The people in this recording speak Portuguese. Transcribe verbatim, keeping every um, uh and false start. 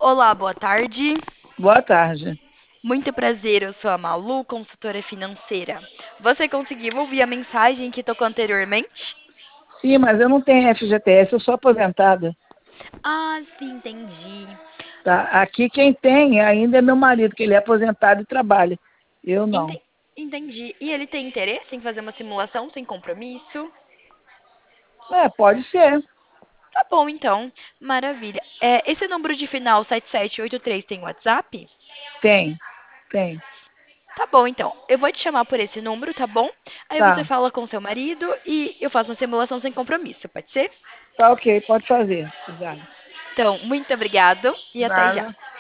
Olá, boa tarde. Boa tarde. Muito prazer, eu sou a Malu, consultora financeira. Você conseguiu ouvir a mensagem que tocou anteriormente? Sim, mas eu não tenho F G T S, eu sou aposentada. Ah, sim, entendi. Tá? Aqui quem tem ainda é meu marido, que ele é aposentado e trabalha. Eu não. Enten- Entendi. E ele tem interesse em fazer uma simulação sem compromisso? É, pode ser. Tá bom, então. Maravilha. É, esse número de final sete sete oito três tem WhatsApp? Tem, tem. Tá bom, então. Eu vou te chamar por esse número, tá bom? Aí você Tá, fala com seu marido e eu faço uma simulação sem compromisso, pode ser? tá ok, pode fazer. Obrigada. Então, muito obrigado e até já. Nada.